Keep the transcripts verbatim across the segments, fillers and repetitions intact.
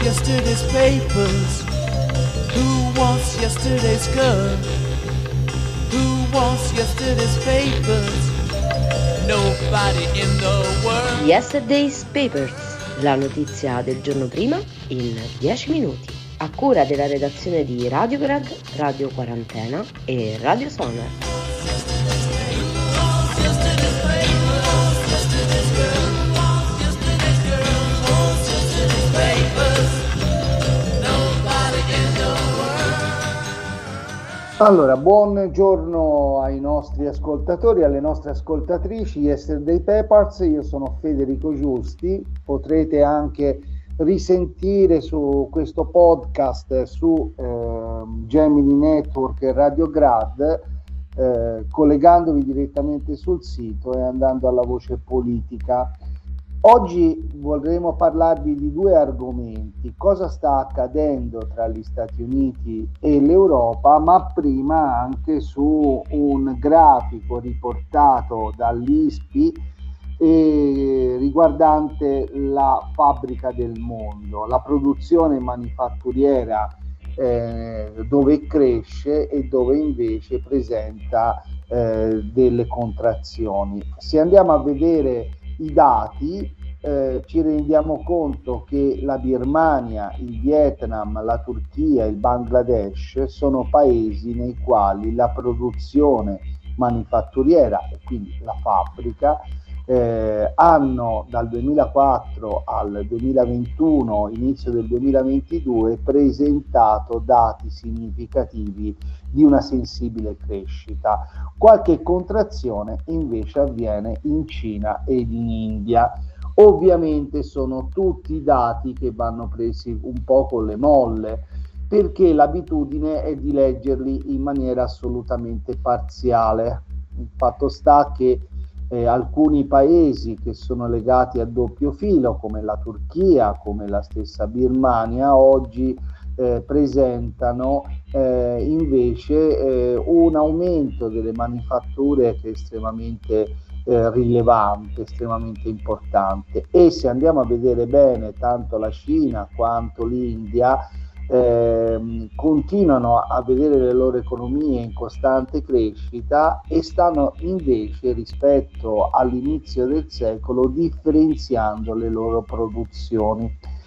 yesterday's papers? Who wants yesterday's girl? Who wants yesterday's papers? Nobody in the world. Yesterday's Papers, la notizia del giorno prima in dieci minuti. A cura della redazione di Radiograd, Radio Quarantena e Radio Sonar. Allora, buongiorno ai nostri ascoltatori, alle nostre ascoltatrici. Yesterday Papers, io sono Federico Giusti. Potrete anche risentire su questo podcast su eh, Gemini Network e Radiograd, eh, collegandovi direttamente sul sito e andando alla voce politica. Oggi vorremmo parlarvi di due argomenti: cosa sta accadendo tra gli Stati Uniti e l'Europa, ma prima anche su un grafico riportato dall'I S P I eh, riguardante la fabbrica del mondo, la produzione manifatturiera eh, dove cresce e dove invece presenta eh, delle contrazioni. Se andiamo a vedere i dati, eh, ci rendiamo conto che la Birmania, il Vietnam, la Turchia, il Bangladesh sono paesi nei quali la produzione manifatturiera e quindi la fabbrica eh, hanno dal duemilaquattro al duemilaventuno, inizio del duemilaventidue, presentato dati significativi di una sensibile crescita. Qualche contrazione invece avviene in Cina ed in India. Ovviamente sono tutti dati che vanno presi un po' con le molle, perché l'abitudine è di leggerli in maniera assolutamente parziale. Il fatto sta che eh, alcuni paesi che sono legati a doppio filo, come la Turchia, come la stessa Birmania, oggi eh, presentano eh, invece eh, un aumento delle manifatture che è estremamente eh, rilevante, estremamente importante. E se andiamo a vedere bene, tanto la Cina quanto l'India Eh, continuano a vedere le loro economie in costante crescita e stanno invece rispetto all'inizio del secolo differenziando le loro produzioni.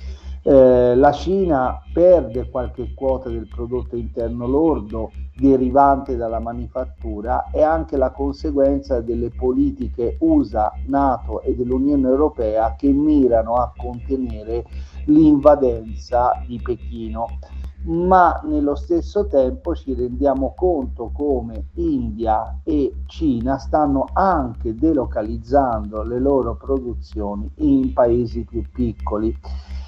Eh, la Cina perde qualche quota del prodotto interno lordo derivante dalla manifattura, e anche la conseguenza delle politiche U S A, NATO e dell'Unione Europea che mirano a contenere l'invadenza di Pechino. Ma nello stesso tempo ci rendiamo conto come India e Cina stanno anche delocalizzando le loro produzioni in paesi più piccoli.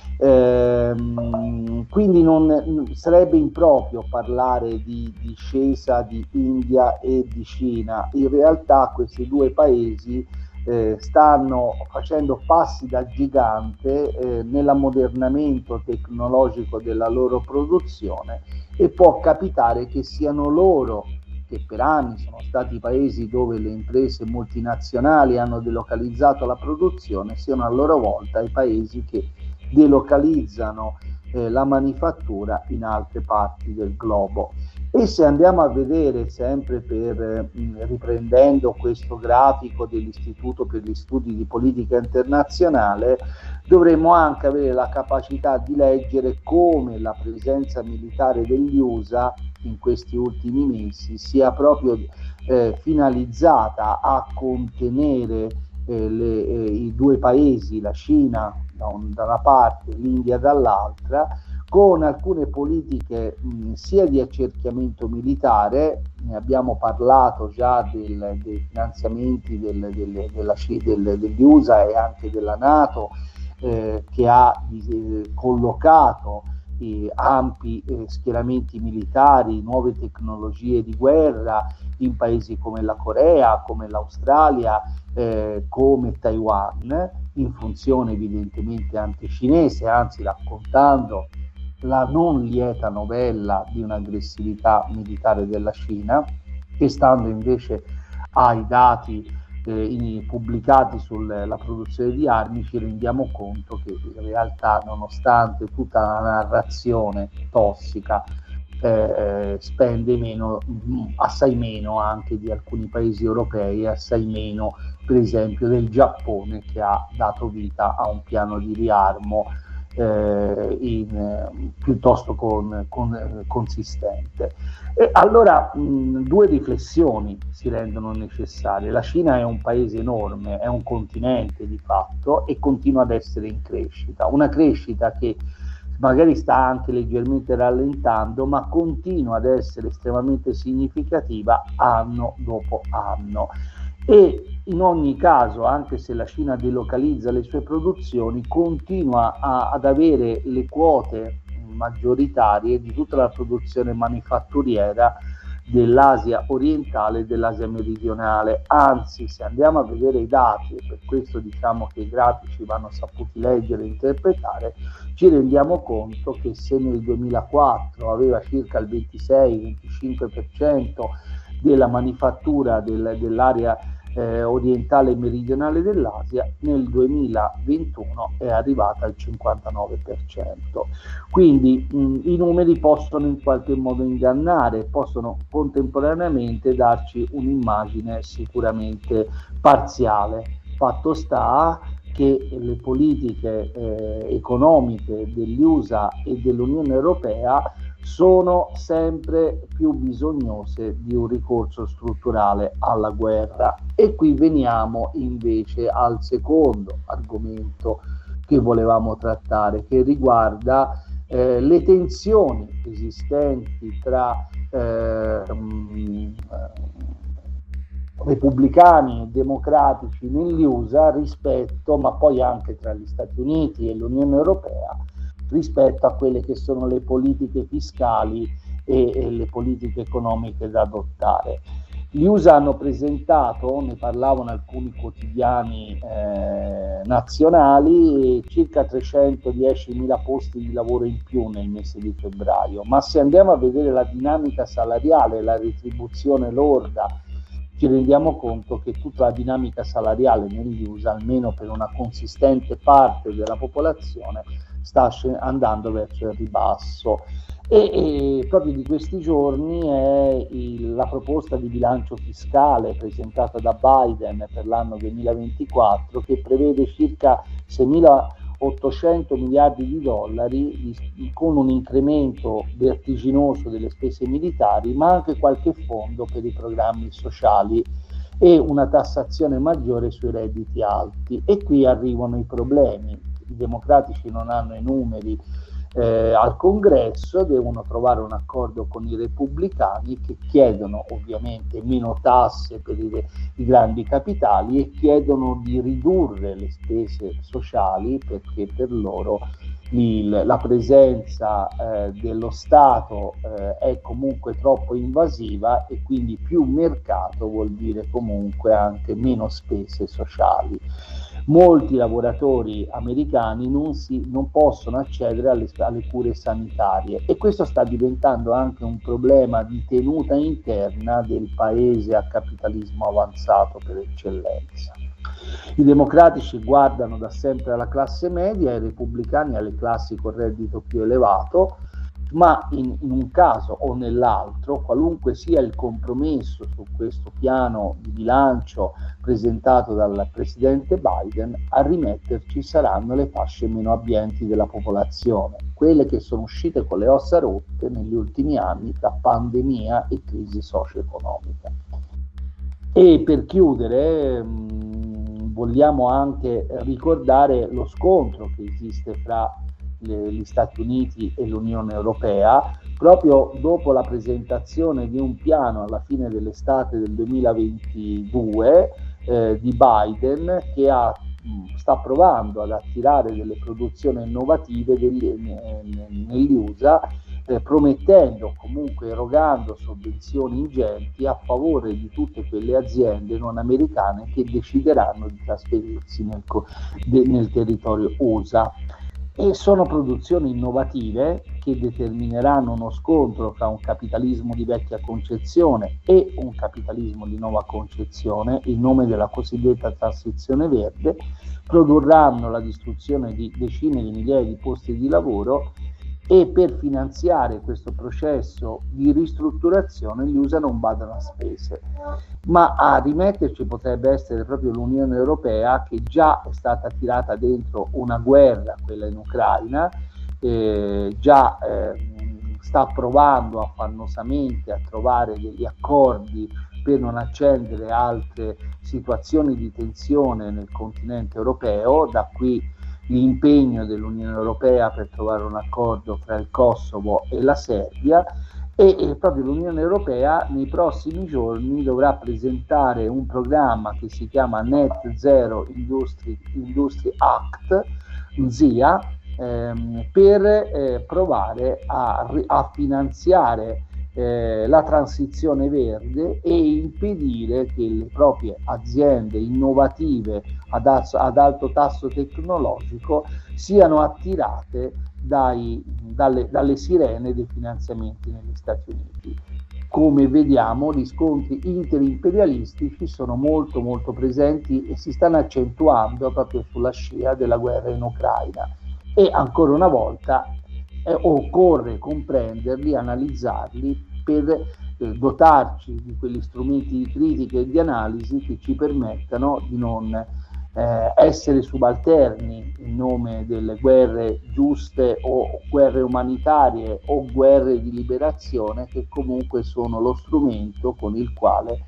Ehm, quindi non sarebbe improprio parlare di discesa di India e di Cina. In realtà questi due paesi eh, stanno facendo passi da gigante eh, nell'ammodernamento tecnologico della loro produzione, e può capitare che siano loro, che per anni sono stati paesi dove le imprese multinazionali hanno delocalizzato la produzione, siano a loro volta i paesi che delocalizzano eh, la manifattura in altre parti del globo. E se andiamo a vedere, sempre per eh, riprendendo questo grafico dell'Istituto per gli Studi di Politica Internazionale, dovremmo anche avere la capacità di leggere come la presenza militare degli U S A in questi ultimi mesi sia proprio eh, finalizzata a contenere eh, le, eh, i due paesi, la Cina da, un, da una parte, l'India dall'altra, con alcune politiche mh, sia di accerchiamento militare. Ne abbiamo parlato già del, dei finanziamenti del, del, della, del, degli U S A e anche della NATO, eh, che ha eh, collocato eh, ampi eh, schieramenti militari, nuove tecnologie di guerra in paesi come la Corea, come l'Australia, eh, come Taiwan, in funzione evidentemente anticinese, anzi raccontando la non lieta novella di un'aggressività militare della Cina, che stando invece ai dati eh, in, pubblicati sulla produzione di armi, ci rendiamo conto che in realtà, nonostante tutta la narrazione tossica, eh, spende meno, assai meno anche di alcuni paesi europei, assai meno per esempio del Giappone, che ha dato vita a un piano di riarmo eh, in, piuttosto con, con, consistente. E allora mh, due riflessioni si rendono necessarie. La Cina è un paese enorme, è un continente di fatto, e continua ad essere in crescita, una crescita che magari sta anche leggermente rallentando, ma continua ad essere estremamente significativa anno dopo anno. E in ogni caso, anche se la Cina delocalizza le sue produzioni, continua a, ad avere le quote maggioritarie di tutta la produzione manifatturiera dell'Asia orientale e dell'Asia meridionale. Anzi, se andiamo a vedere i dati, e per questo diciamo che i grafici vanno saputi leggere e interpretare, ci rendiamo conto che se nel duemilaquattro aveva circa il ventisei venticinque per cento della manifattura del, dell'area eh, orientale e meridionale dell'Asia, nel duemilaventuno è arrivata al cinquantanove per cento. Quindi mh, i numeri possono in qualche modo ingannare, possono contemporaneamente darci un'immagine sicuramente parziale. Fatto sta che le politiche eh, economiche degli U S A e dell'Unione Europea sono sempre più bisognose di un ricorso strutturale alla guerra. E qui veniamo invece al secondo argomento che volevamo trattare, che riguarda eh, le tensioni esistenti tra eh, mh, repubblicani e democratici negli U S A rispetto, ma poi anche tra gli Stati Uniti e l'Unione Europea, rispetto a quelle che sono le politiche fiscali e, e le politiche economiche da adottare. Gli U S A hanno presentato, ne parlavano alcuni quotidiani eh, nazionali, circa trecentodiecimila posti di lavoro in più nel mese di febbraio, ma se andiamo a vedere la dinamica salariale, la retribuzione lorda, ci rendiamo conto che tutta la dinamica salariale negli U S A, almeno per una consistente parte della popolazione, sta andando verso il ribasso. E, e proprio di questi giorni è il, la proposta di bilancio fiscale presentata da Biden per l'anno duemilaventiquattro, che prevede circa seimilaottocento miliardi di dollari di, con un incremento vertiginoso delle spese militari, ma anche qualche fondo per i programmi sociali e una tassazione maggiore sui redditi alti. E qui arrivano i problemi. I democratici non hanno i numeri eh, al Congresso, devono trovare un accordo con i repubblicani, che chiedono ovviamente meno tasse per i, i grandi capitali e chiedono di ridurre le spese sociali, perché per loro il, la presenza eh, dello Stato eh, è comunque troppo invasiva, e quindi più mercato vuol dire comunque anche meno spese sociali. Molti lavoratori americani non, si, non possono accedere alle, alle cure sanitarie, e questo sta diventando anche un problema di tenuta interna del paese a capitalismo avanzato per eccellenza. I democratici guardano da sempre alla classe media, i repubblicani alle classi con reddito più elevato, ma in, in un caso o nell'altro, qualunque sia il compromesso su questo piano di bilancio presentato dal presidente Biden, a rimetterci saranno le fasce meno abbienti della popolazione, quelle che sono uscite con le ossa rotte negli ultimi anni tra pandemia e crisi socio-economica. E per chiudere mh, vogliamo anche ricordare lo scontro che esiste fra le, gli Stati Uniti e l'Unione Europea, proprio dopo la presentazione di un piano alla fine dell'estate del duemilaventidue eh, di Biden, che ha, mh, sta provando ad attirare delle produzioni innovative degli, eh, negli U S A, Eh, promettendo, comunque erogando sovvenzioni ingenti a favore di tutte quelle aziende non americane che decideranno di trasferirsi nel, de, nel territorio U S A. e sono produzioni innovative che determineranno uno scontro fra un capitalismo di vecchia concezione e un capitalismo di nuova concezione in nome della cosiddetta transizione verde, produrranno la distruzione di decine di migliaia di posti di lavoro e per finanziare questo processo di ristrutturazione gli USA non badano a spese. Ma a rimetterci potrebbe essere proprio l'Unione Europea, che già è stata tirata dentro una guerra, quella in Ucraina, eh, già eh, sta provando affannosamente a trovare degli accordi per non accendere altre situazioni di tensione nel continente europeo. Da qui l'impegno dell'Unione Europea per trovare un accordo fra il Kosovo e la Serbia, e, e proprio l'Unione Europea nei prossimi giorni dovrà presentare un programma che si chiama Net Zero Industry, Industry Act, N Z I A, ehm, per eh, provare a, a finanziare Eh, la transizione verde e impedire che le proprie aziende innovative ad, as- ad alto tasso tecnologico siano attirate dai, dalle, dalle sirene dei finanziamenti negli Stati Uniti. Come vediamo, gli scontri interimperialistici sono molto molto presenti e si stanno accentuando proprio sulla scia della guerra in Ucraina, e ancora una volta eh, occorre comprenderli, analizzarli per eh, dotarci di quegli strumenti di critica e di analisi che ci permettano di non eh, essere subalterni in nome delle guerre giuste o guerre umanitarie o guerre di liberazione, che comunque sono lo strumento con il quale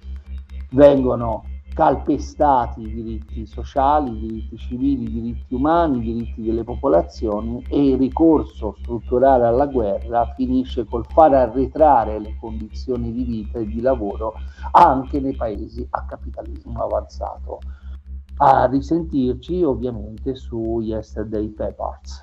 vengono calpestati i diritti sociali, i diritti civili, i diritti umani, i diritti delle popolazioni, e il ricorso strutturale alla guerra finisce col far arretrare le condizioni di vita e di lavoro anche nei paesi a capitalismo avanzato. A risentirci ovviamente su Yesterday Papers.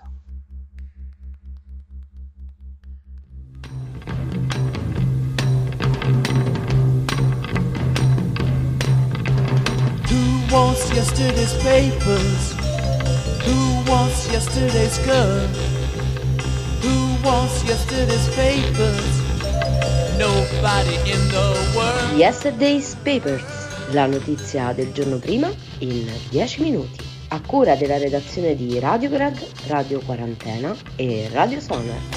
Who wants yesterday's papers? Who wants yesterday's girl? Who wants yesterday's papers? Nobody in the world. Yesterday's Papers, la notizia del giorno prima in dieci minuti, a cura della redazione di Radio Grad, Radio Quarantena e Radio Sonar.